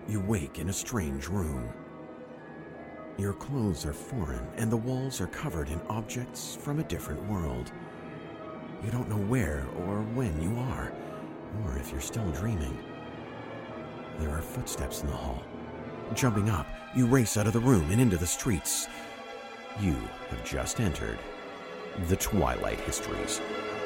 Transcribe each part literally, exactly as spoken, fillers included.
you wake in a strange room. Your clothes are foreign, and the walls are covered in objects from a different world. You don't know where or when you are, or if you're still dreaming. There are footsteps in the hall. Jumping up, you race out of the room and into the streets. You have just entered the Twilight Histories.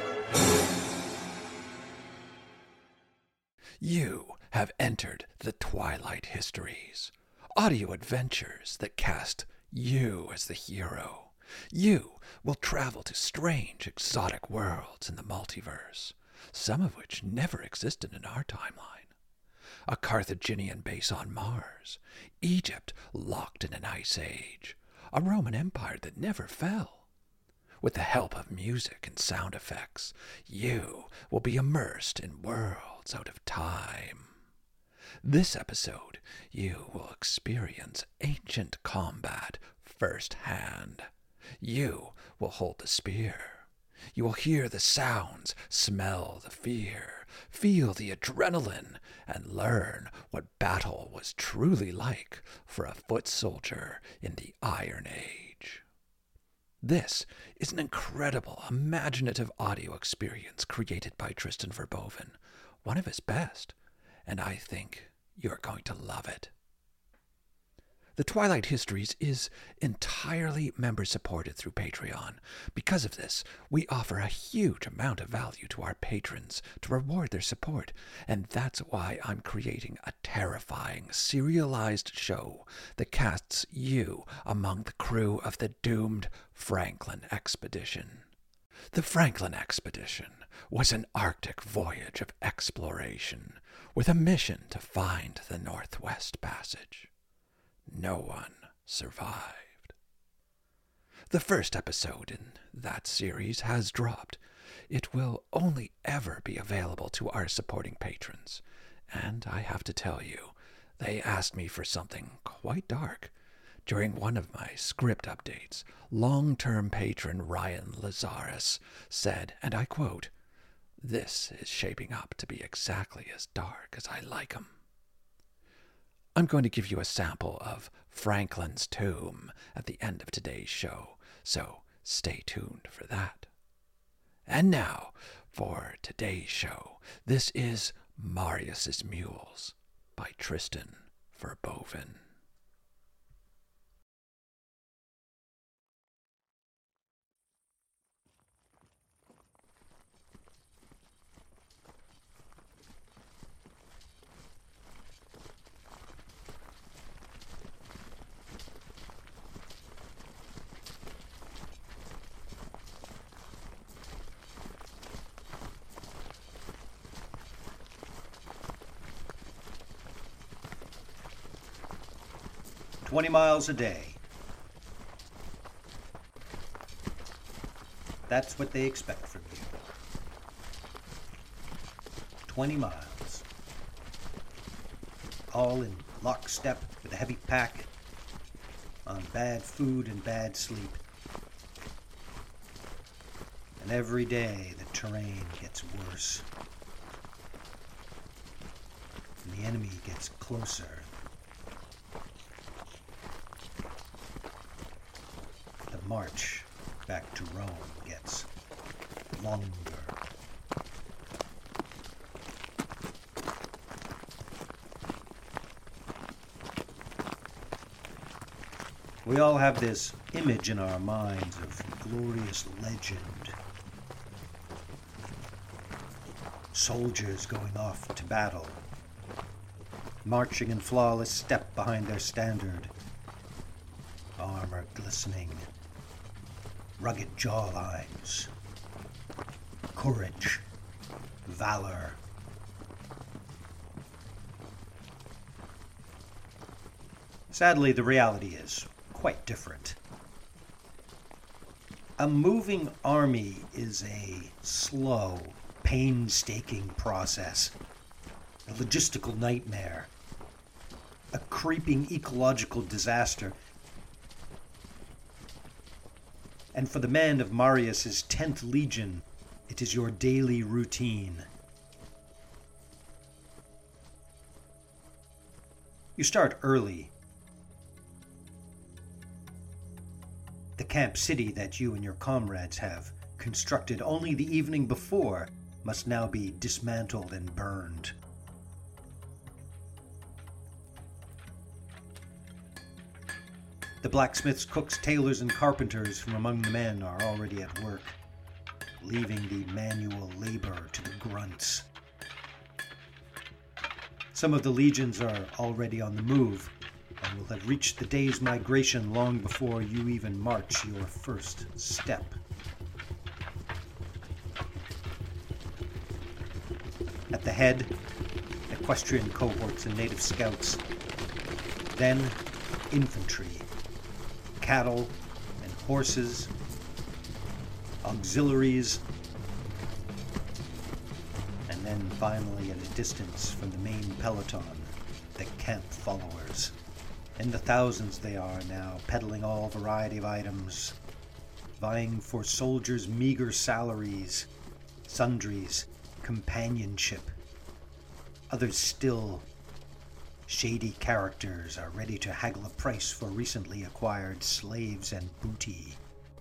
You have entered the Twilight Histories, audio adventures that cast you as the hero. You will travel to strange, exotic worlds in the multiverse, some of which never existed in our timeline. A Carthaginian base on Mars, Egypt locked in an ice age, a Roman Empire that never fell. With the help of music and sound effects, you will be immersed in worlds out of time. This episode, you will experience ancient combat firsthand. You will hold the spear. You will hear the sounds, smell the fear, feel the adrenaline, and learn what battle was truly like for a foot soldier in the Iron Age. This is an incredible, imaginative audio experience created by Tristan Verboven, one of his best, and I think you're going to love it. The Twilight Histories is entirely member-supported through Patreon. Because of this, we offer a huge amount of value to our patrons to reward their support, and that's why I'm creating a terrifying, serialized show that casts you among the crew of the doomed Franklin Expedition. The Franklin Expedition was an Arctic voyage of exploration with a mission to find the Northwest Passage. No one survived. The first episode in that series has dropped. It will only ever be available to our supporting patrons. And I have to tell you, they asked me for something quite dark. During one of my script updates, long-term patron Ryan Lazarus said, and I quote, "This is shaping up to be exactly as dark as I like 'em." I'm going to give you a sample of Franklin's Tomb at the end of today's show, so stay tuned for that. And now, for today's show, this is Marius's Mules by Tristan Verboven. Twenty miles a day. That's what they expect from you. Twenty miles. All in lockstep with a heavy pack, on bad food and bad sleep. And every day the terrain gets worse. And the enemy gets closer. The march back to Rome gets longer. We all have this image in our minds of glorious legend. Soldiers going off to battle, marching in flawless step behind their standard, armor glistening, rugged jawlines, courage, valor. Sadly, the reality is quite different. A moving army is a slow, painstaking process, a logistical nightmare, a creeping ecological disaster. And for the men of Marius's tenth Legion, it is your daily routine. You start early. The camp city that you and your comrades have constructed only the evening before must now be dismantled and burned. The blacksmiths, cooks, tailors, and carpenters from among the men are already at work, leaving the manual labor to the grunts. Some of the legions are already on the move, and will have reached the day's migration long before you even march your first step. At the head, equestrian cohorts and native scouts, then infantry, cattle and horses, auxiliaries, and then finally at a distance from the main peloton, the camp followers. In the thousands they are now, peddling all variety of items, vying for soldiers' meager salaries, sundries, companionship. Others still, shady characters are ready to haggle a price for recently acquired slaves and booty.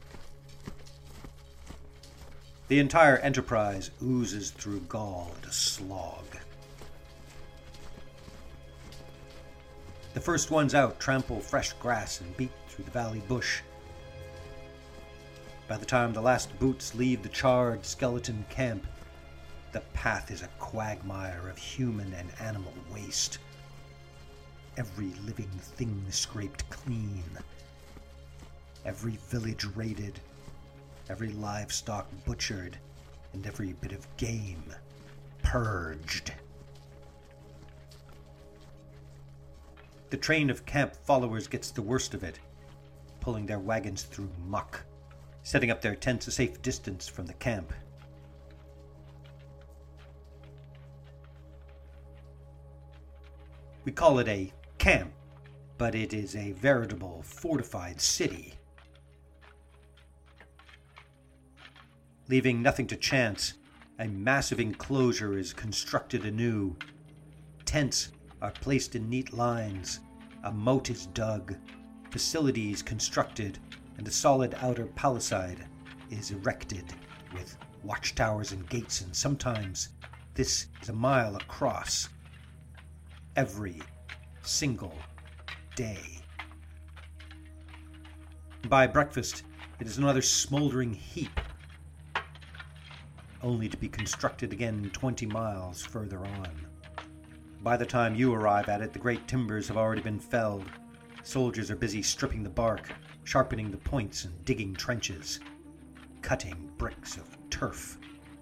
The entire enterprise oozes through Gaul at a slog. The first ones out trample fresh grass and beat through the valley bush. By the time the last boots leave the charred skeleton camp, the path is a quagmire of human and animal waste. Every living thing scraped clean. Every village raided. Every livestock butchered. And every bit of game purged. The train of camp followers gets the worst of it, pulling their wagons through muck, setting up their tents a safe distance from the camp. We call it a camp, but it is a veritable fortified city. Leaving nothing to chance, a massive enclosure is constructed anew. Tents are placed in neat lines, a moat is dug, facilities constructed, and a solid outer palisade is erected with watchtowers and gates, and sometimes this is a mile across. Every single day. By breakfast, it is another smoldering heap, only to be constructed again twenty miles further on. By the time you arrive at it, the great timbers have already been felled. Soldiers are busy stripping the bark, sharpening the points, and digging trenches, cutting bricks of turf.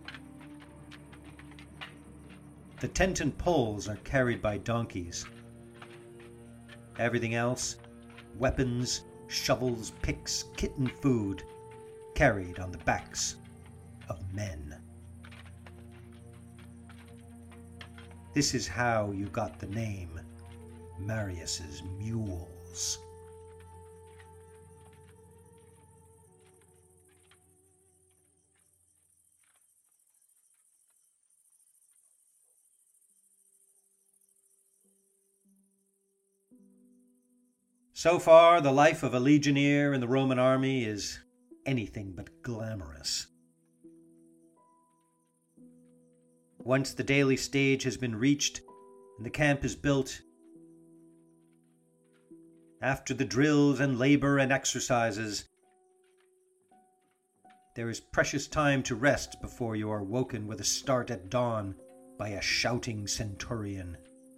The tent and poles are carried by donkeys. Everything else, weapons, shovels, picks, kitten food, carried on the backs of men. This is how you got the name Marius's Mules. So far, the life of a legionnaire in the Roman army is anything but glamorous. Once the daily stage has been reached and the camp is built, after the drills and labor and exercises, there is precious time to rest before you are woken with a start at dawn by a shouting centurion.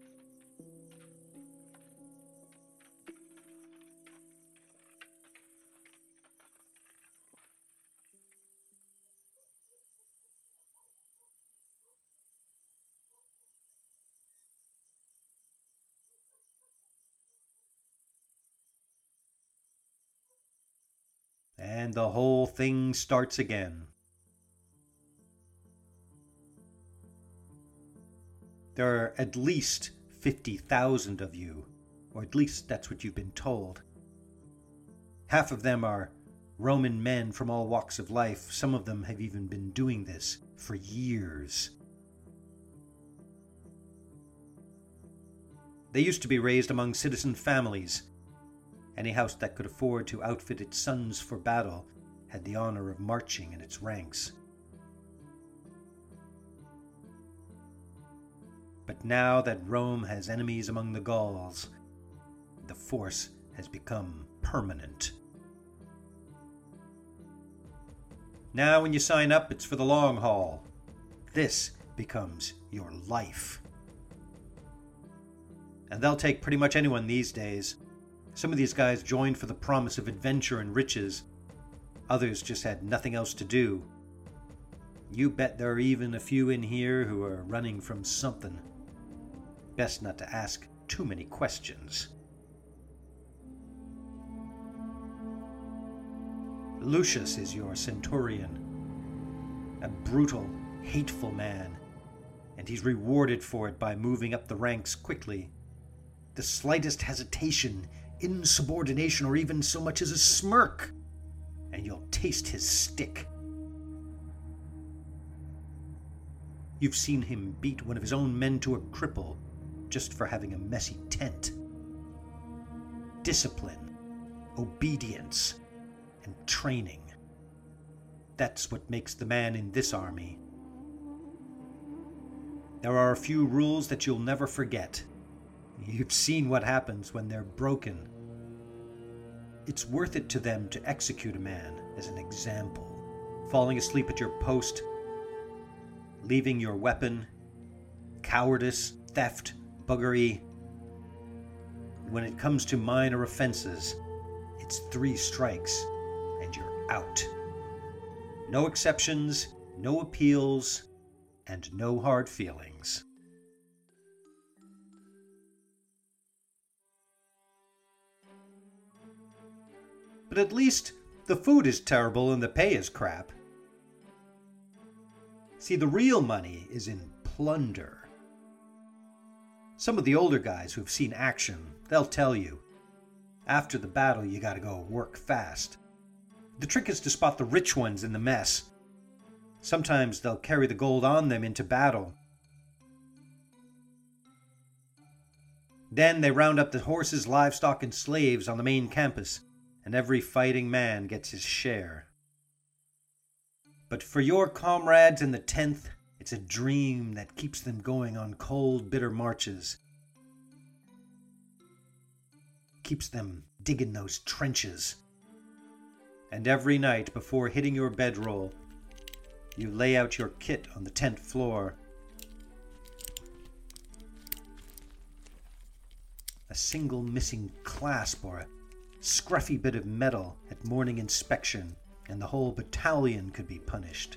And the whole thing starts again. There are at least fifty thousand of you, or at least that's what you've been told. Half of them are Roman men from all walks of life. Some of them have even been doing this for years. They used to be raised among citizen families. Any house that could afford to outfit its sons for battle had the honor of marching in its ranks. But now that Rome has enemies among the Gauls, the force has become permanent. Now when you sign up, it's for the long haul. This becomes your life. And they'll take pretty much anyone these days. Some of these guys joined for the promise of adventure and riches. Others just had nothing else to do. You bet there are even a few in here who are running from something. Best not to ask too many questions. Lucius is your centurion. A brutal, hateful man, and he's rewarded for it by moving up the ranks quickly. The slightest hesitation, insubordination, or even so much as a smirk, and you'll taste his stick. You've seen him beat one of his own men to a cripple just for having a messy tent. Discipline, obedience, and training. That's what makes the man in this army. There are a few rules that you'll never forget. You've seen what happens when they're broken. It's worth it to them to execute a man as an example. Falling asleep at your post, leaving your weapon, cowardice, theft, buggery. When it comes to minor offenses, it's three strikes and you're out. No exceptions, no appeals, and no hard feelings. But at least the food is terrible and the pay is crap. See, the real money is in plunder. Some of the older guys who've seen action, they'll tell you, after the battle you gotta go work fast. The trick is to spot the rich ones in the mess. Sometimes they'll carry the gold on them into battle. Then they round up the horses, livestock, and slaves on the main campus, and every fighting man gets his share. But for your comrades in the tenth, it's a dream that keeps them going on cold, bitter marches. Keeps them digging those trenches. And every night before hitting your bedroll, you lay out your kit on the tent floor. A single missing clasp or a scruffy bit of metal at morning inspection, and the whole battalion could be punished.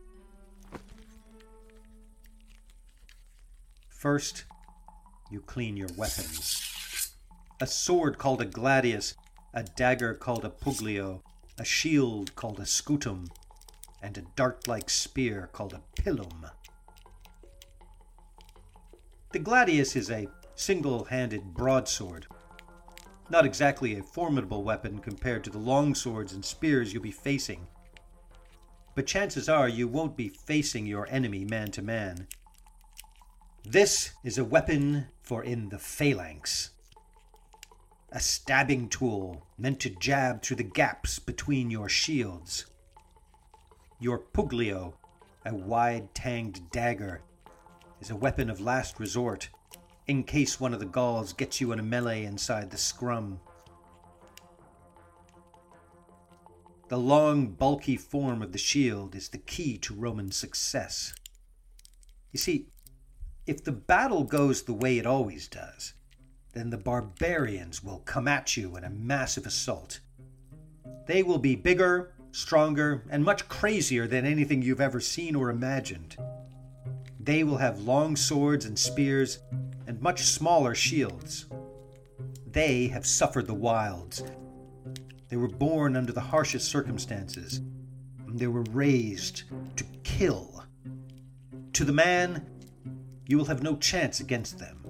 First, you clean your weapons. A sword called a gladius, a dagger called a puglio, a shield called a scutum, and a dart-like spear called a pilum. The gladius is a single-handed broadsword. Not exactly a formidable weapon compared to the long swords and spears you'll be facing. But chances are you won't be facing your enemy man to man. This is a weapon for in the phalanx. A stabbing tool meant to jab through the gaps between your shields. Your puglio, a wide-tanged dagger, is a weapon of last resort, in case one of the Gauls gets you in a melee inside the scrum. The long, bulky form of the shield is the key to Roman success. You see, if the battle goes the way it always does, then the barbarians will come at you in a massive assault. They will be bigger, stronger, and much crazier than anything you've ever seen or imagined. They will have long swords and spears, and much smaller shields. They have suffered the wilds. They were born under the harshest circumstances. They were raised to kill. To the man, you will have no chance against them.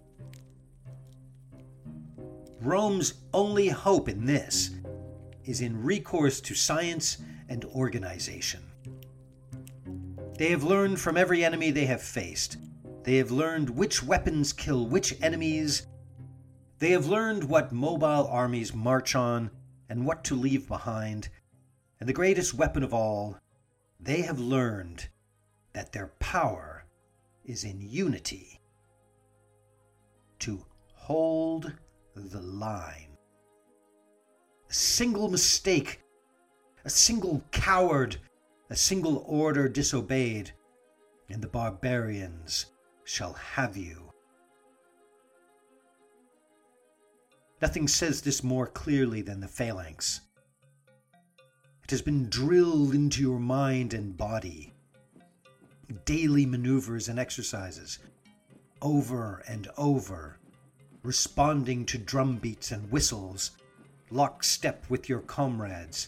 Rome's only hope in this is in recourse to science and organization. They have learned from every enemy they have faced. They have learned which weapons kill which enemies They have learned what mobile armies march on and what to leave behind. And the greatest weapon of all, they have learned that their power is in unity. To hold the line. A single mistake, a single coward, a single order disobeyed, and the barbarians shall have you. Nothing says this more clearly than the phalanx. It has been drilled into your mind and body. Daily maneuvers and exercises, over and over, responding to drum beats and whistles, lockstep with your comrades.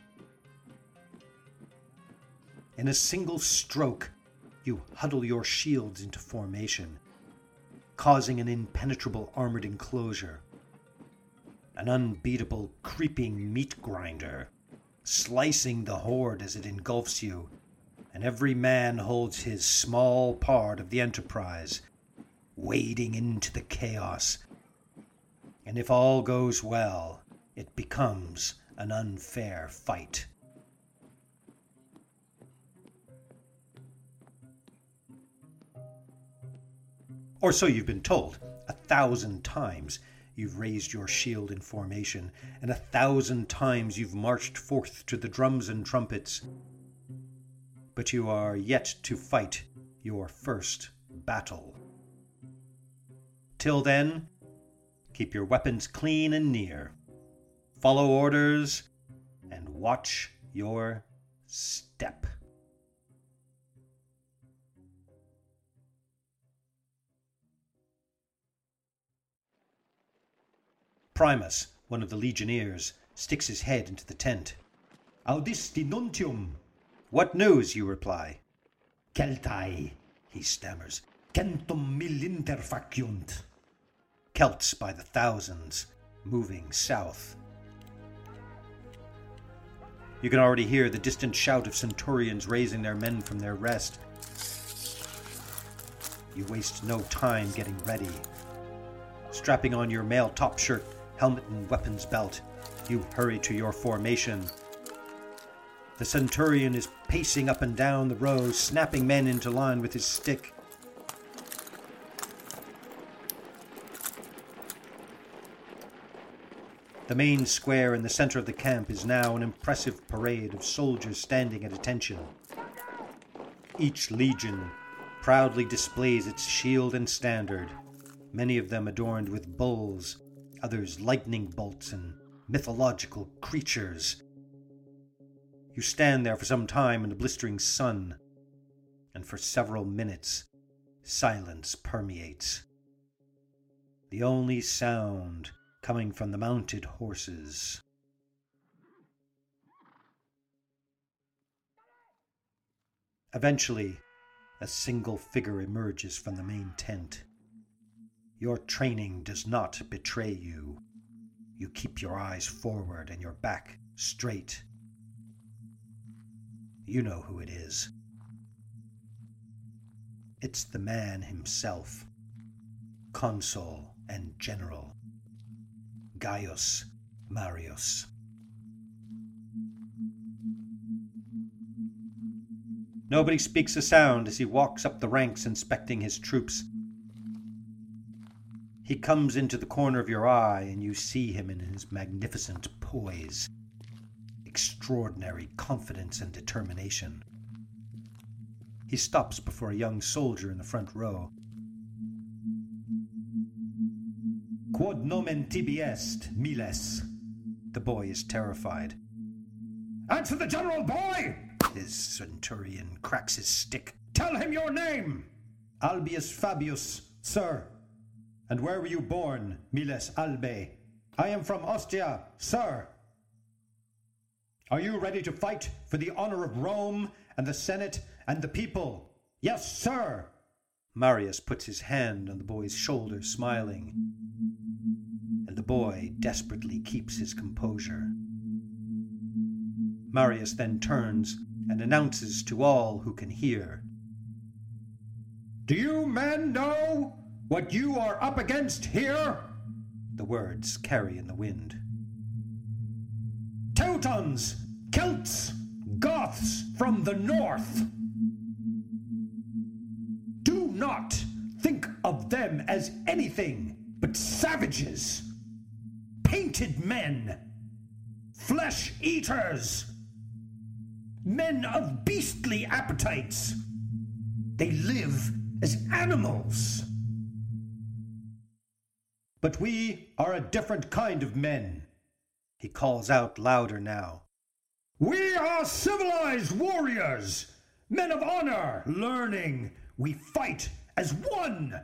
In a single stroke, you huddle your shields into formation, causing an impenetrable armored enclosure. An unbeatable, creeping meat grinder, slicing the horde as it engulfs you, and every man holds his small part of the enterprise, wading into the chaos. And if all goes well, it becomes an unfair fight. Or so you've been told. A thousand times you've raised your shield in formation, and a thousand times you've marched forth to the drums and trumpets. But you are yet to fight your first battle. Till then, keep your weapons clean and near. Follow orders and watch your step. Primus, one of the legionnaires, sticks his head into the tent. Audisti nuntium. What news, you reply. Celtae, He stammers. centum millinter faciunt. Celts by the thousands, moving south. You can already hear the distant shout of centurions raising their men from their rest. You waste no time getting ready. Strapping on your mail top shirt, helmet and weapons belt, you hurry to your formation. The centurion is pacing up and down the rows, snapping men into line with his stick. The main square in the center of the camp is now an impressive parade of soldiers standing at attention. Each legion proudly displays its shield and standard, many of them adorned with bulls, others lightning bolts and mythological creatures. You stand there for some time in the blistering sun, and for several minutes, silence permeates. The only sound coming from the mounted horses. Eventually, a single figure emerges from the main tent. Your training does not betray you. You keep your eyes forward and your back straight. You know who it is. It's the man himself, consul and general, Gaius Marius. Nobody speaks a sound as he walks up the ranks inspecting his troops. He comes into the corner of your eye and you see him in his magnificent poise, extraordinary confidence and determination. He stops before a young soldier in the front row. Quod nomen tibi est, Miles? The boy is terrified. Answer the general, boy! His centurion cracks his stick. Tell him your name! Albius Fabius, sir. And where were you born, Miles Albe? I am from Ostia, sir. Are you ready to fight for the honor of Rome and the Senate and the people? Yes, sir. Marius puts his hand on the boy's shoulder, smiling. And the boy desperately keeps his composure. Marius then turns and announces to all who can hear. Do you men know what you are up against here? The words carry in the wind. Teutons, Celts, Goths from the north. Do not think of them as anything but savages, painted men, flesh eaters, men of beastly appetites. They live as animals. But we are a different kind of men. He calls out louder now. We are civilized warriors, men of honor, learning. We fight as one.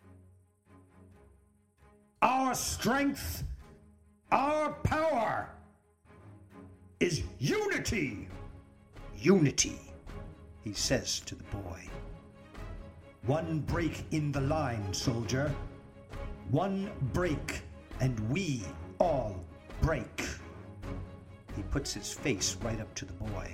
Our strength, our power is unity. Unity, he says to the boy. One break in the line, soldier. One break, and we all break. He puts his face right up to the boy.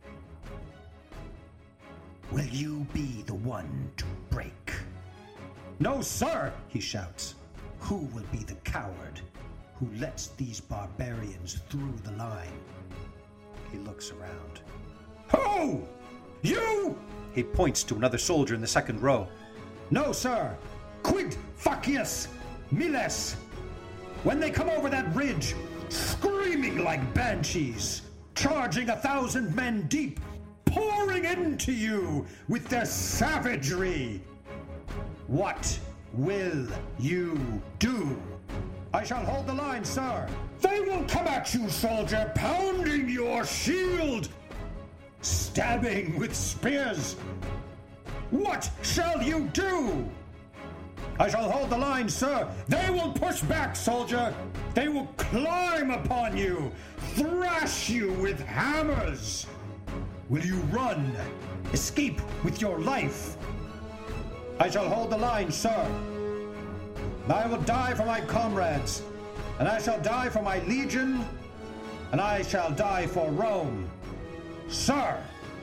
Will you be the one to break? No, sir, he shouts. Who will be the coward who lets these barbarians through the line? He looks around. Who? You? He points to another soldier in the second row. No, sir. Quid facias miles. When they come over that ridge, screaming like banshees, charging a thousand men deep, pouring into you with their savagery. What will you do? I shall hold the line, sir. They will come at you, soldier, pounding your shield, stabbing with spears. What shall you do? I shall hold the line, sir. They will push back, soldier. They will climb upon you, thrash you with hammers. Will you run? Escape with your life? I shall hold the line, sir. I will die for my comrades, and I shall die for my legion, and I shall die for Rome. Sir!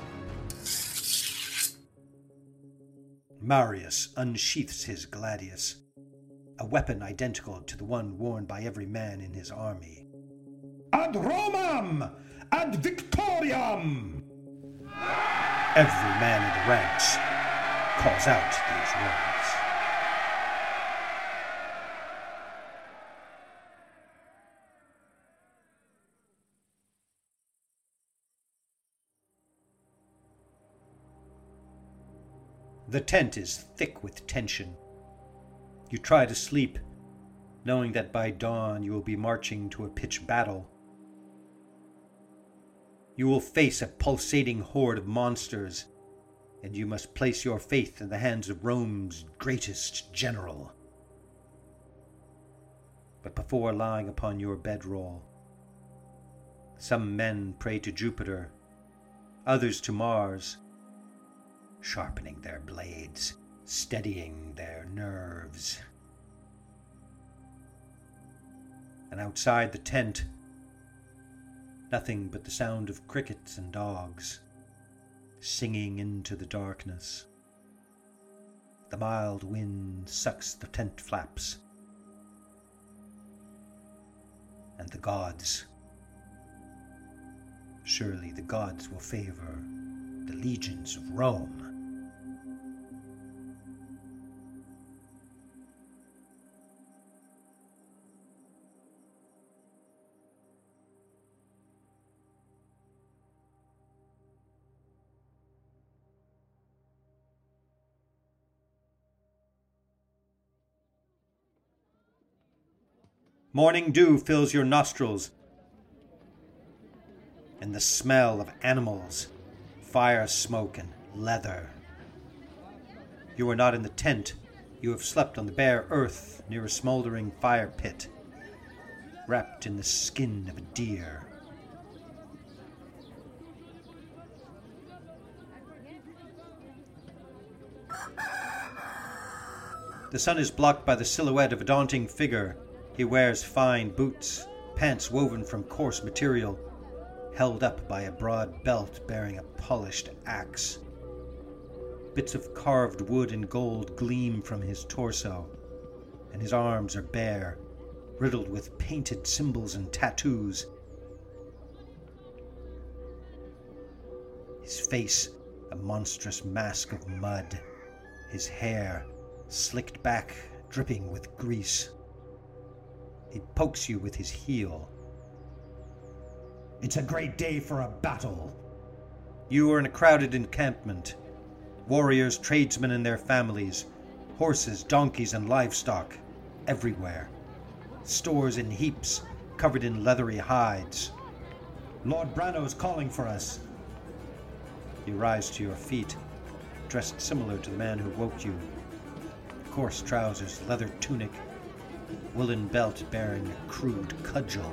Marius unsheaths his gladius, a weapon identical to the one worn by every man in his army. Ad Romam! Ad Victoriam! Every man in the ranks calls out these words. The tent is thick with tension. You try to sleep, knowing that by dawn you will be marching to a pitched battle. You will face a pulsating horde of monsters, and you must place your faith in the hands of Rome's greatest general. But before lying upon your bedroll, some men pray to Jupiter, others to Mars, sharpening their blades, steadying their nerves. And outside the tent, nothing but the sound of crickets and dogs singing into the darkness. The mild wind sucks the tent flaps, and the gods, surely the gods will favor the legions of Rome. Morning dew fills your nostrils, and the smell of animals, fire smoke, and leather. You are not in the tent. You have slept on the bare earth near a smoldering fire pit, wrapped in the skin of a deer. The sun is blocked by the silhouette of a daunting figure. He wears fine boots, pants woven from coarse material, held up by a broad belt bearing a polished axe. Bits of carved wood and gold gleam from his torso, and his arms are bare, riddled with painted symbols and tattoos. His face, a monstrous mask of mud. His hair, slicked back, dripping with grease. He pokes you with his heel. It's a great day for a battle. You are in a crowded encampment. Warriors, tradesmen and their families, horses, donkeys, and livestock, everywhere. Stores in heaps, covered in leathery hides. Lord Branno's calling for us. You rise to your feet, dressed similar to the man who woke you. Coarse trousers, leather tunic, woolen belt bearing a crude cudgel.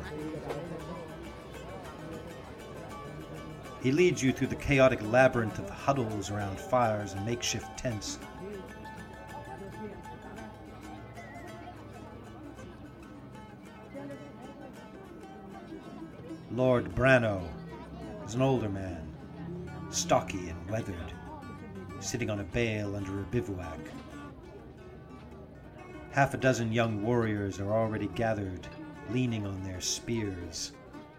He leads you through the chaotic labyrinth of huddles around fires and makeshift tents. Lord Branno is an older man, stocky and weathered, sitting on a bale under a bivouac. Half a dozen young warriors are already gathered, leaning on their spears.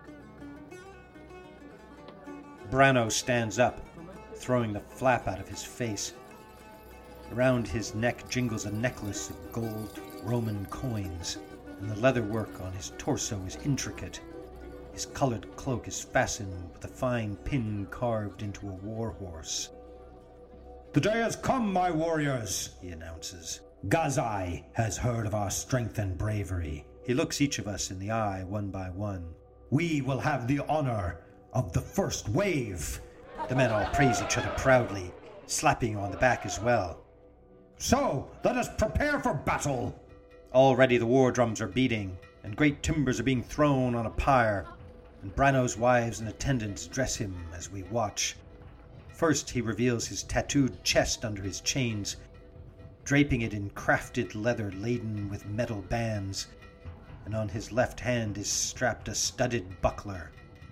Branno stands up, throwing the flap out of his face. Around his neck jingles a necklace of gold Roman coins, and the leather work on his torso is intricate. His colored cloak is fastened with a fine pin carved into a war horse. The day has come, my warriors, he announces. Gazai has heard of our strength and bravery. He looks each of us in the eye one by one. We will have the honor of the first wave. The men all praise each other proudly, slapping you on the back as well. So, let us prepare for battle. Already the war drums are beating, and great timbers are being thrown on a pyre, and Branno's wives and attendants dress him as we watch. First he reveals his tattooed chest under his chains, draping it in crafted leather laden with metal bands, and on his left hand is strapped a studded buckler.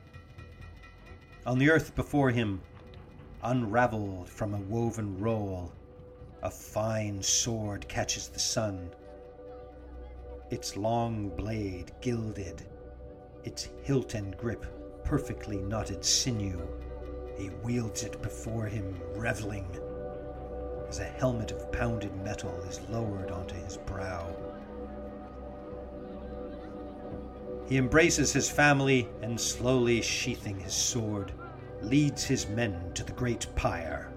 On the earth before him, unraveled from a woven roll, a fine sword catches the sun. Its long blade gilded, its hilt and grip perfectly knotted sinew. He wields it before him, reveling, as a helmet of pounded metal is lowered onto his brow. He embraces his family and, slowly sheathing his sword, leads his men to the great pyre.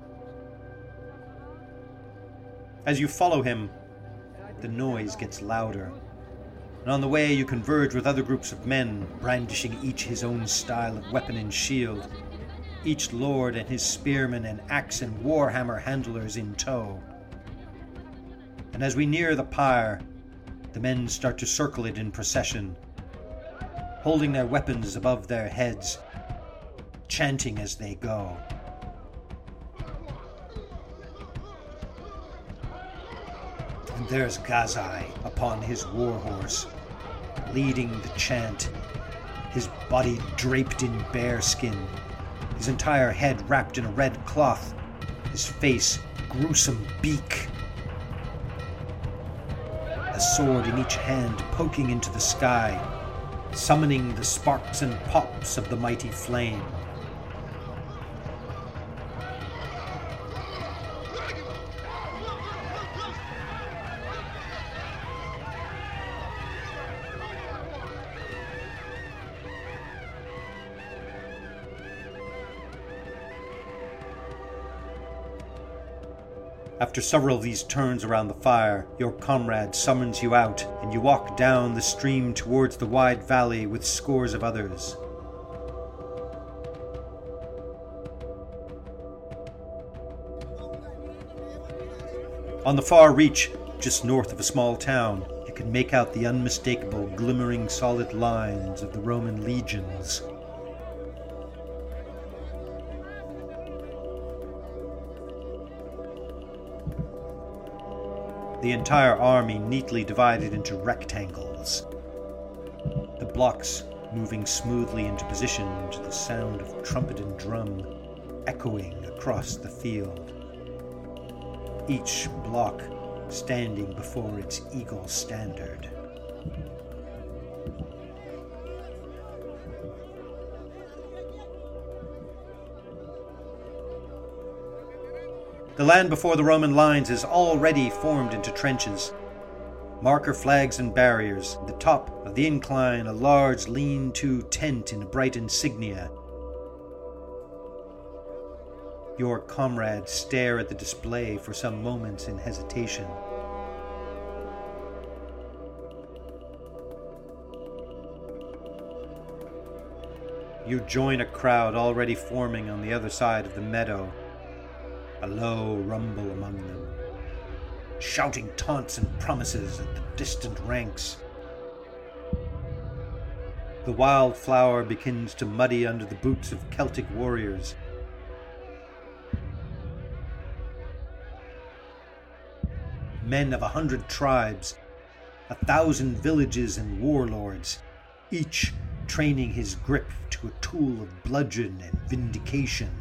As you follow him, the noise gets louder, and on the way you converge with other groups of men, brandishing each his own style of weapon and shield, each lord and his spearmen and axe and warhammer handlers in tow. And as we near the pyre, the men start to circle it in procession, holding their weapons above their heads, chanting as they go. And there's Gazai upon his war horse, leading the chant, his body draped in bear skin, his entire head wrapped in a red cloth, his face gruesome beak, a sword in each hand poking into the sky, summoning the sparks and pops of the mighty flame. After several of these turns around the fire, your comrade summons you out, and you walk down the stream towards the wide valley with scores of others. On the far reach, just north of a small town, you can make out the unmistakable glimmering solid lines of the Roman legions. The entire army neatly divided into rectangles, the blocks moving smoothly into position to the sound of trumpet and drum echoing across the field. Each block standing before its eagle standard. The land before the Roman lines is already formed into trenches. Marker flags and barriers. At the top of the incline, a large lean-to tent in bright insignia. Your comrades stare at the display for some moments in hesitation. You join a crowd already forming on the other side of the meadow. A low rumble among them, shouting taunts and promises at the distant ranks. The wildflower begins to muddy under the boots of Celtic warriors. Men of a hundred tribes, a thousand villages and warlords, each training his grip to a tool of bludgeon and vindication.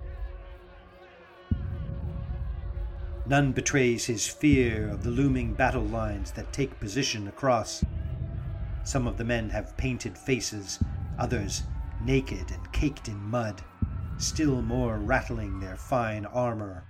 None betrays his fear of the looming battle lines that take position across. Some of the men have painted faces, others naked and caked in mud, still more rattling their fine armor.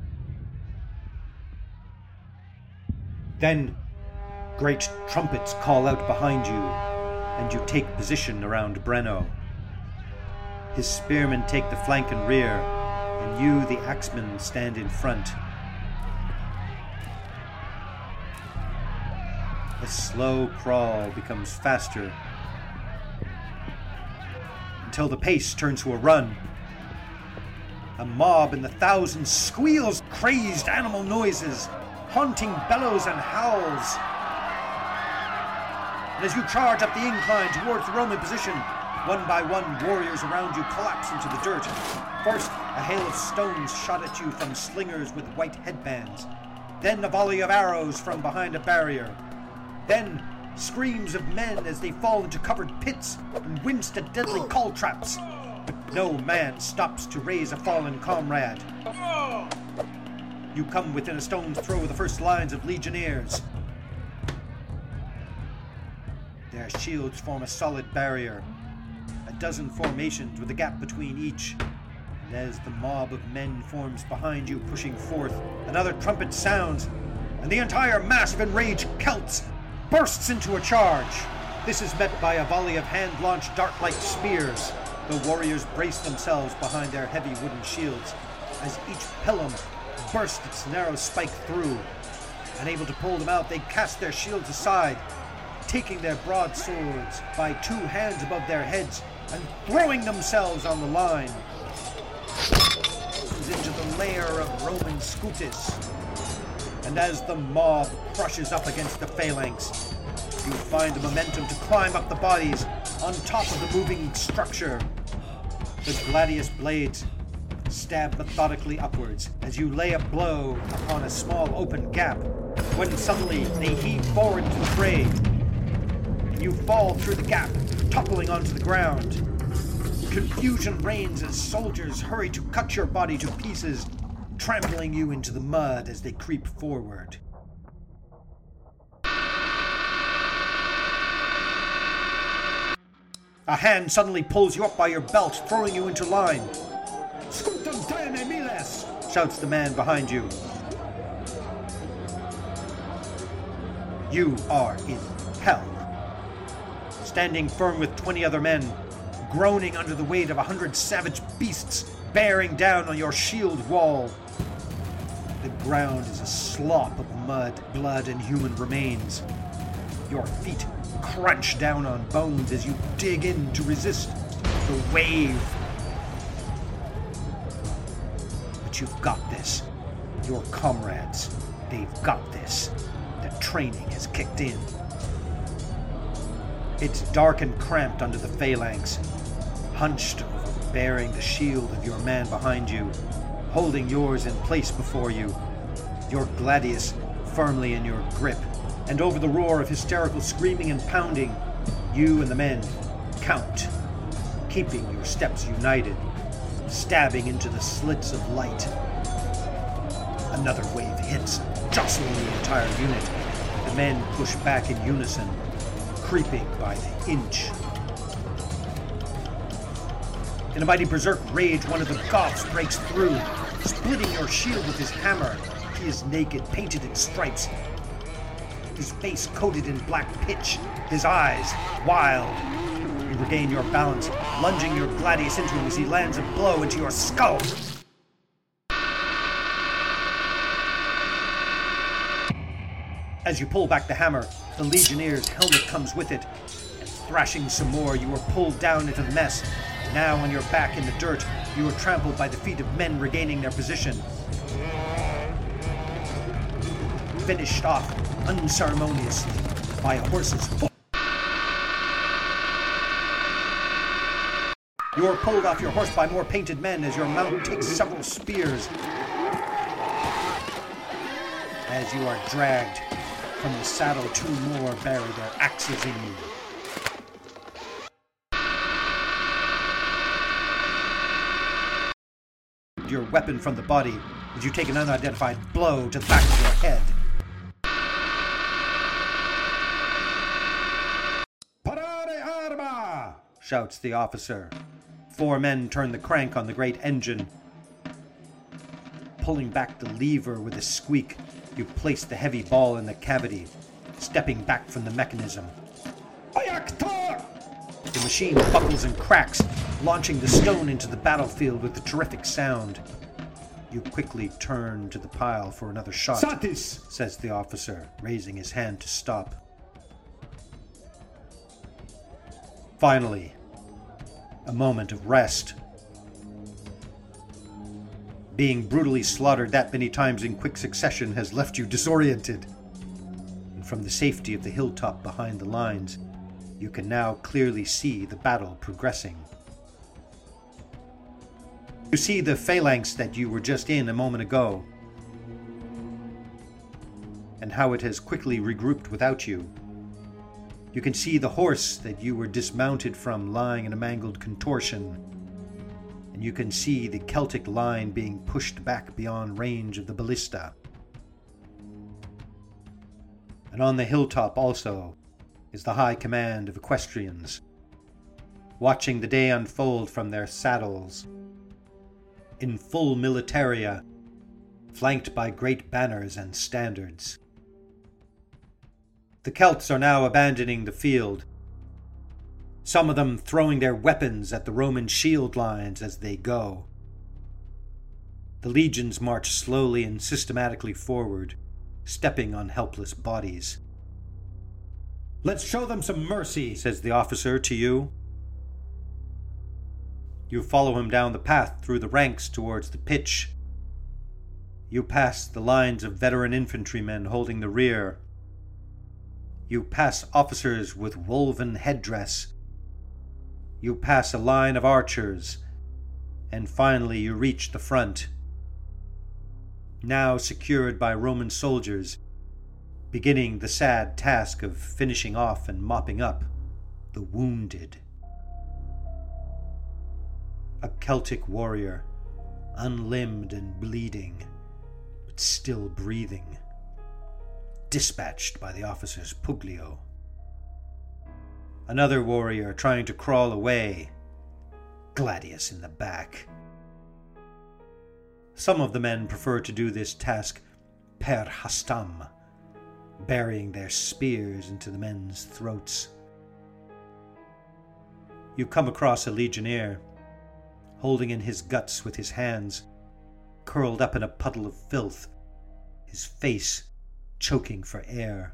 Then great trumpets call out behind you, and you take position around Breno. His spearmen take the flank and rear, and you, the axemen, stand in front. The slow crawl becomes faster, until the pace turns to a run. A mob in the thousands squeals crazed animal noises, haunting bellows and howls. And as you charge up the incline towards the Roman position, one by one warriors around you collapse into the dirt. First, a hail of stones shot at you from slingers with white headbands. Then a volley of arrows from behind a barrier. Then screams of men as they fall into covered pits and wince at deadly call traps. But no man stops to raise a fallen comrade. You come within a stone's throw of the first lines of legionnaires. Their shields form a solid barrier, a dozen formations with a gap between each. And as the mob of men forms behind you, pushing forth, another trumpet sounds, and the entire mass of enraged Celts bursts into a charge. This is met by a volley of hand-launched dart-like spears. The warriors brace themselves behind their heavy wooden shields as each pilum bursts its narrow spike through. Unable to pull them out, they cast their shields aside, taking their broadswords by two hands above their heads and throwing themselves on the line. Into the lair of Roman scutis. And as the mob crushes up against the phalanx, you find the momentum to climb up the bodies on top of the moving structure. The gladius blades stab methodically upwards as you lay a blow upon a small open gap, when suddenly they heave forward to the fray. You fall through the gap, toppling onto the ground. Confusion reigns as soldiers hurry to cut your body to pieces, trampling you into the mud as they creep forward. A hand suddenly pulls you up by your belt, throwing you into line. "Scutum tene miles!" shouts the man behind you. You are in hell. Standing firm with twenty other men, groaning under the weight of a hundred savage beasts bearing down on your shield wall. The ground is a slop of mud, blood, and human remains. Your feet crunch down on bones as you dig in to resist the wave. But you've got this. Your comrades, they've got this. The training has kicked in. It's dark and cramped under the phalanx, hunched over, bearing the shield of your man behind you, holding yours in place before you, your gladius firmly in your grip, and over the roar of hysterical screaming and pounding, you and the men count, keeping your steps united, stabbing into the slits of light. Another wave hits, jostling the entire unit. The men push back in unison, creeping by the inch. In a mighty berserk rage, one of the Goths breaks through, splitting your shield with his hammer. He is naked, painted in stripes, his face coated in black pitch, his eyes wild. You regain your balance, lunging your gladius into him as he lands a blow into your skull. As you pull back the hammer, the Legionnaire's helmet comes with it, and thrashing some more, you are pulled down into the mess. Now on your back in the dirt, you are trampled by the feet of men regaining their position. Finished off unceremoniously by a horse's foot. You are pulled off your horse by more painted men as your mount takes several spears. As you are dragged from the saddle, two more bury their axes in you. Your weapon from the body as you take an unidentified blow to the back of your head. Parare arma! Shouts the officer. Four men turn the crank on the great engine. Pulling back the lever with a squeak, you place the heavy ball in the cavity, stepping back from the mechanism. Ayaktor! The machine buckles and cracks, launching the stone into the battlefield with a terrific sound. You quickly turn to the pile for another shot, Satis! says the officer, raising his hand to stop. Finally, a moment of rest. Being brutally slaughtered that many times in quick succession has left you disoriented. And from the safety of the hilltop behind the lines, you can now clearly see the battle progressing. You see the phalanx that you were just in a moment ago, and how it has quickly regrouped without you. You can see the horse that you were dismounted from lying in a mangled contortion, and you can see the Celtic line being pushed back beyond range of the ballista. And on the hilltop also is the high command of equestrians, watching the day unfold from their saddles, in full militaria, flanked by great banners and standards. The Celts are now abandoning the field, some of them throwing their weapons at the Roman shield lines as they go. The legions march slowly and systematically forward, stepping on helpless bodies. Let's show them some mercy, says the officer to you. You follow him down the path through the ranks towards the pitch. You pass the lines of veteran infantrymen holding the rear. You pass officers with woven headdress. You pass a line of archers, and finally you reach the front, now secured by Roman soldiers, beginning the sad task of finishing off and mopping up the wounded. A Celtic warrior, unlimbed and bleeding, but still breathing, dispatched by the officer's Puglio. Another warrior trying to crawl away, Gladius in the back. Some of the men prefer to do this task per hastam, burying their spears into the men's throats. You come across a legionnaire, holding in his guts with his hands, curled up in a puddle of filth, his face choking for air.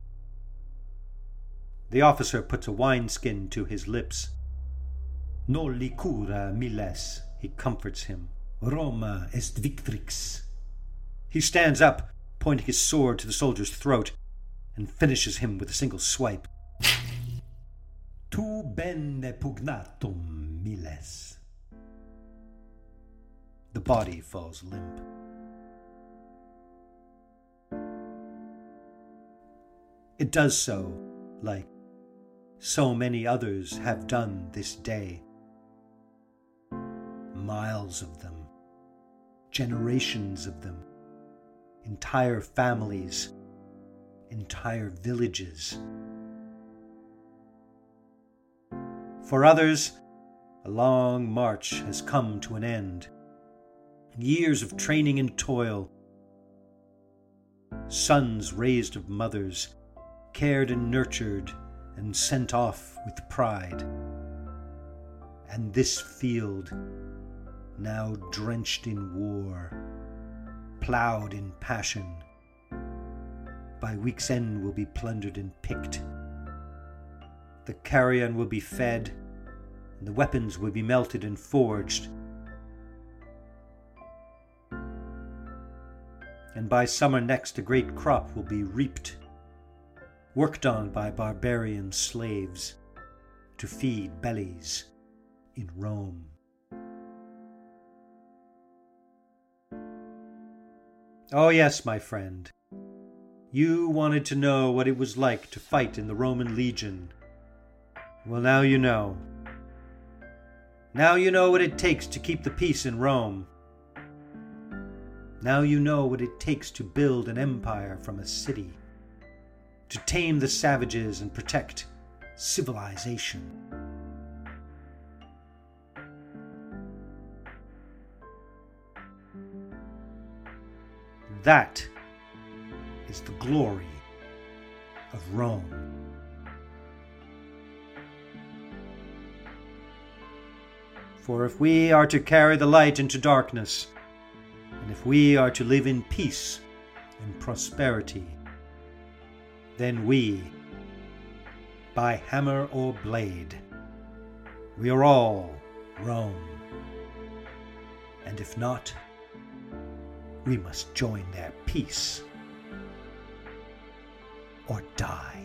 The officer puts a wineskin to his lips. No licura miles, he comforts him. Roma est victrix. He stands up, pointing his sword to the soldier's throat, and finishes him with a single swipe. Tu bene pugnatum miles. The body falls limp. It does so, like so many others have done this day. Miles of them, generations of them, entire families, entire villages. For others, a long march has come to an end. Years of training and toil. Sons raised of mothers, cared and nurtured, and sent off with pride. And this field, now drenched in war, ploughed in passion, by week's end will be plundered and picked. The carrion will be fed, and the weapons will be melted and forged. And by summer next a great crop will be reaped, worked on by barbarian slaves to feed bellies in Rome. Oh yes, my friend, you wanted to know what it was like to fight in the Roman legion. Well, now you know. Now you know what it takes to keep the peace in Rome. Now you know what it takes to build an empire from a city, to tame the savages and protect civilization. That is the glory of Rome. For if we are to carry the light into darkness, and if we are to live in peace and prosperity, then we, by hammer or blade, we are all Rome. And if not, we must join their peace or die.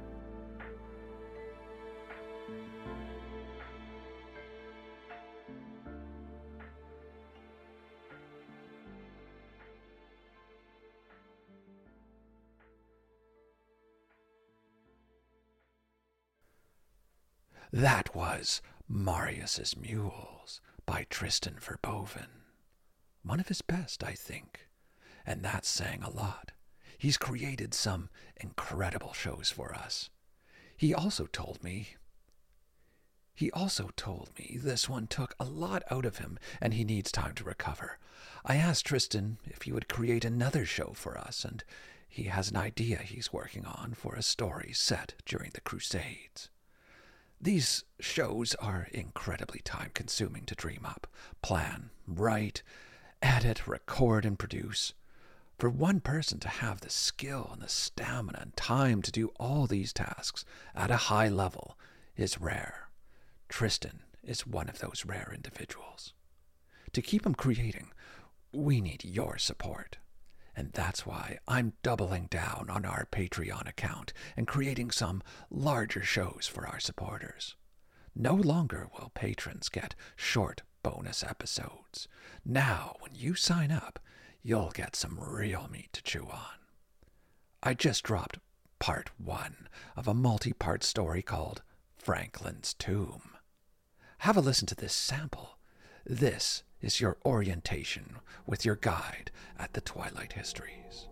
That was Marius's Mules by Tristan Verboven. One of his best, I think, and that's saying a lot. He's created some incredible shows for us. He also told me, he also told me this one took a lot out of him and he needs time to recover. I asked Tristan if he would create another show for us, and he has an idea he's working on for a story set during the Crusades. These shows are incredibly time-consuming to dream up, plan, write, edit, record, and produce. For one person to have the skill and the stamina and time to do all these tasks at a high level is rare. Tristan is one of those rare individuals. To keep him creating, we need your support. And that's why I'm doubling down on our Patreon account and creating some larger shows for our supporters. No longer will patrons get short bonus episodes. Now, when you sign up, you'll get some real meat to chew on. I just dropped part one of a multi-part story called Franklin's Tomb. Have a listen to this sample. This is your orientation with your guide at the Twilight Histories.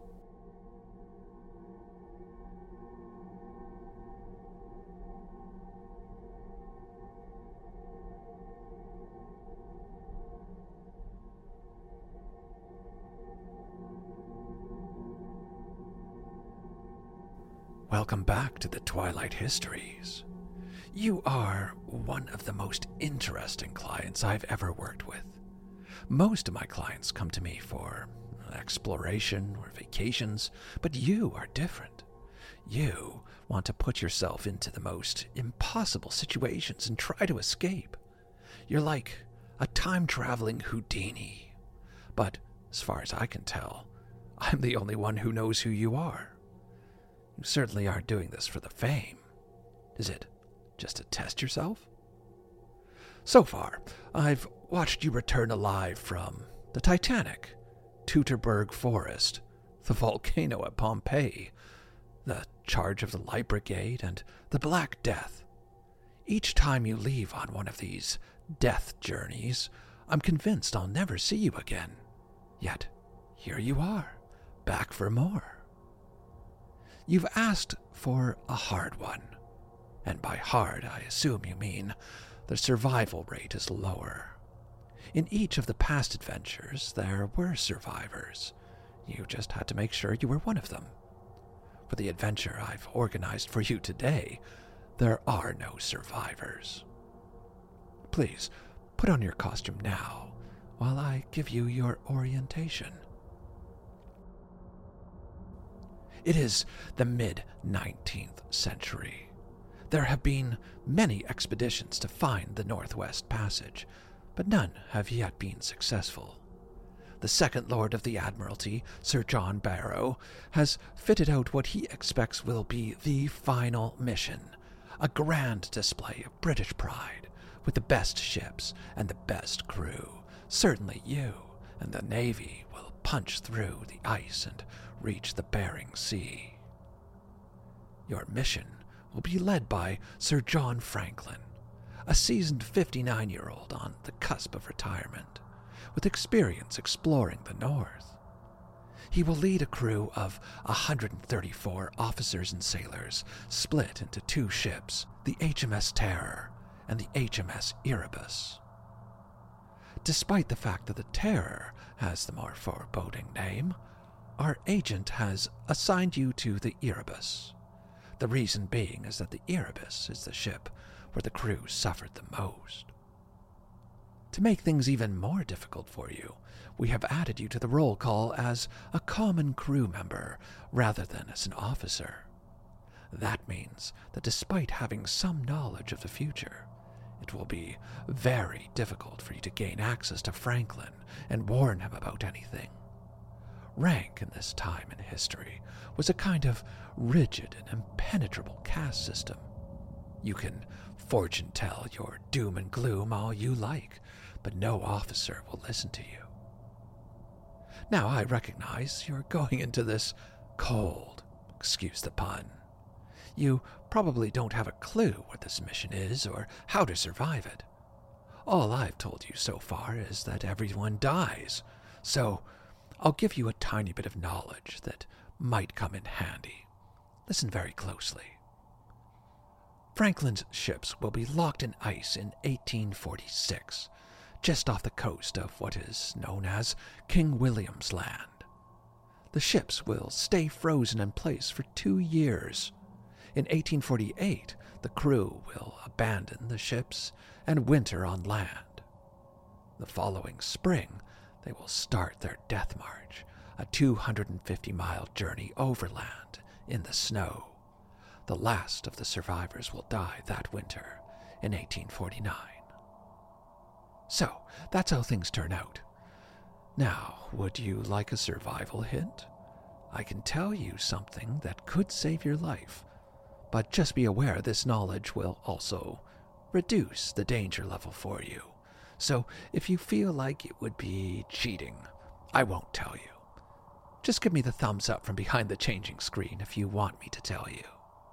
Welcome back to the Twilight Histories. You are one of the most interesting clients I've ever worked with. Most of my clients come to me for exploration or vacations, but you are different. You want to put yourself into the most impossible situations and try to escape. You're like a time-traveling Houdini. But as far as I can tell, I'm the only one who knows who you are. You certainly aren't doing this for the fame. Is it just to test yourself? So far, I've watched you return alive from the Titanic, Teutoburg Forest, the volcano at Pompeii, the charge of the Light Brigade, and the Black Death. Each time you leave on one of these death journeys, I'm convinced I'll never see you again. Yet, here you are, back for more. You've asked for a hard one, and by hard I assume you mean the survival rate is lower. In each of the past adventures, there were survivors. You just had to make sure you were one of them. For the adventure I've organized for you today, there are no survivors. Please, put on your costume now, while I give you your orientation. It is the mid-nineteenth century. There have been many expeditions to find the Northwest Passage, but none have yet been successful. The second Lord of the Admiralty, Sir John Barrow, has fitted out what he expects will be the final mission, a grand display of British pride, with the best ships and the best crew. Certainly you and the Navy will punch through the ice and reach the Bering Sea. Your mission will be led by Sir John Franklin, a seasoned fifty-nine-year-old on the cusp of retirement, with experience exploring the North. He will lead a crew of one hundred thirty-four officers and sailors, split into two ships, the H M S Terror and the H M S Erebus. Despite the fact that the Terror has the more foreboding name, our agent has assigned you to the Erebus. The reason being is that the Erebus is the ship where the crew suffered the most. To make things even more difficult for you, we have added you to the roll call as a common crew member rather than as an officer. That means that despite having some knowledge of the future, it will be very difficult for you to gain access to Franklin and warn him about anything. Rank in this time in history was a kind of rigid and impenetrable caste system. You can fortune tell your doom and gloom all you like, but no officer will listen to you. Now I recognize you're going into this cold, excuse the pun. You probably don't have a clue what this mission is or how to survive it. All I've told you so far is that everyone dies, so I'll give you a tiny bit of knowledge that might come in handy. Listen very closely. Franklin's ships will be locked in ice in eighteen forty-six, just off the coast of what is known as King William's Land. The ships will stay frozen in place for two years. In eighteen forty-eight, the crew will abandon the ships and winter on land. The following spring, they will start their death march, a two hundred fifty mile journey overland in the snow. The last of the survivors will die that winter in eighteen forty-nine. So, that's how things turn out. Now, would you like a survival hint? I can tell you something that could save your life, but just be aware this knowledge will also reduce the danger level for you. So, if you feel like it would be cheating, I won't tell you. Just give me the thumbs up from behind the changing screen if you want me to tell you.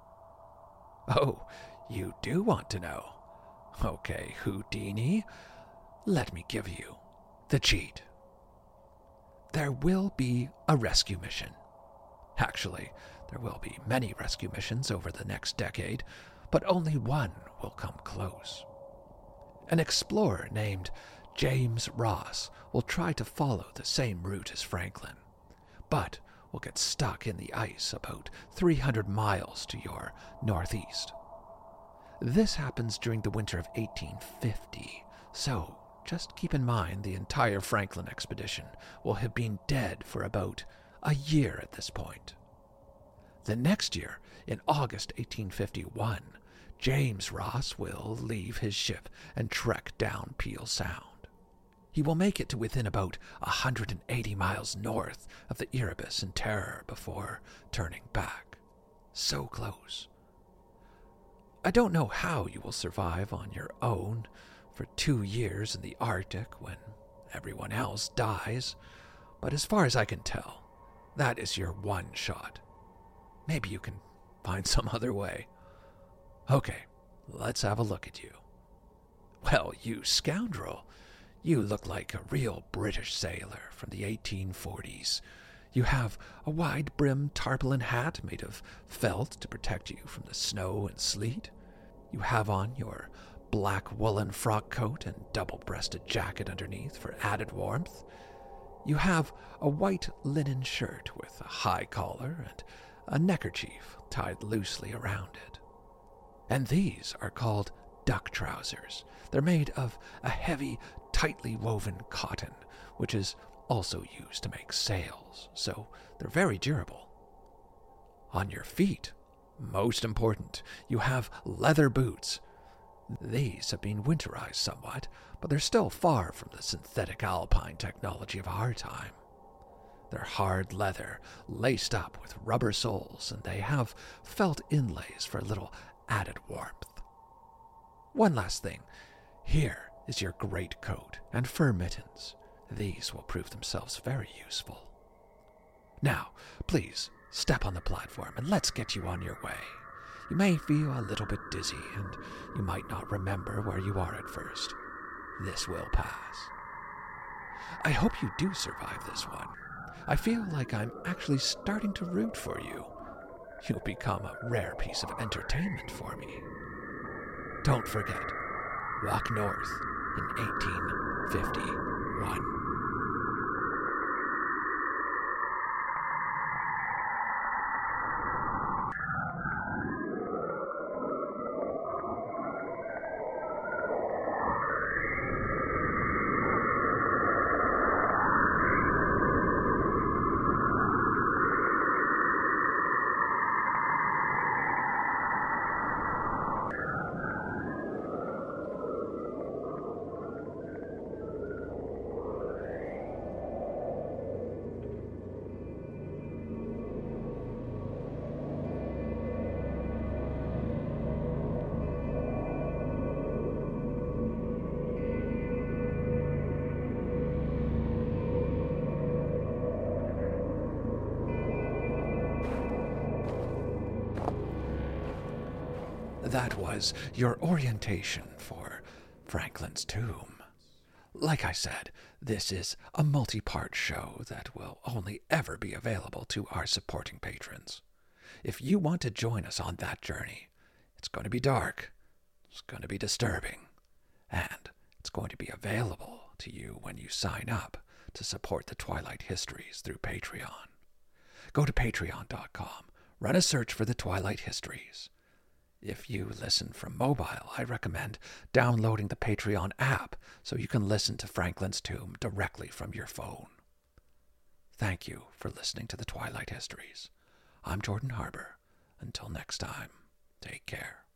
Oh, you do want to know? Okay, Houdini, let me give you the cheat. There will be a rescue mission. Actually, there will be many rescue missions over the next decade, but only one will come close. An explorer named James Ross will try to follow the same route as Franklin, but will get stuck in the ice about three hundred miles to your northeast. This happens during the winter of eighteen fifty, so just keep in mind the entire Franklin expedition will have been dead for about a year at this point. The next year, in August eighteen fifty-one, James Ross will leave his ship and trek down Peel Sound. He will make it to within about one hundred eighty miles north of the Erebus and Terror before turning back. So close. I don't know how you will survive on your own for two years in the Arctic when everyone else dies, but as far as I can tell, that is your one shot. Maybe you can find some other way. Okay, let's have a look at you. Well, you scoundrel, you look like a real British sailor from the eighteen forties. You have a wide-brimmed tarpaulin hat made of felt to protect you from the snow and sleet. You have on your black woolen frock coat and double-breasted jacket underneath for added warmth. You have a white linen shirt with a high collar and a neckerchief tied loosely around it. And these are called duck trousers. They're made of a heavy, tightly woven cotton, which is also used to make sails, so they're very durable. On your feet, most important, you have leather boots. These have been winterized somewhat, but they're still far from the synthetic alpine technology of our time. They're hard leather, laced up with rubber soles, and they have felt inlays for a little added warmth. One last thing. Here is your great coat and fur mittens. These will prove themselves very useful. Now, please, step on the platform and let's get you on your way. You may feel a little bit dizzy, and you might not remember where you are at first. This will pass. I hope you do survive this one. I feel like I'm actually starting to root for you. You'll become a rare piece of entertainment for me. Don't forget, walk north in eighteen fifty-one. That was your orientation for Franklin's Tomb. Like I said, this is a multi-part show that will only ever be available to our supporting patrons. If you want to join us on that journey, it's going to be dark, it's going to be disturbing, and it's going to be available to you when you sign up to support the Twilight Histories through Patreon. Go to patreon dot com, run a search for the Twilight Histories. If you listen from mobile, I recommend downloading the Patreon app so you can listen to Franklin's Tomb directly from your phone. Thank you for listening to the Twilight Histories. I'm Jordan Harbour. Until next time, take care.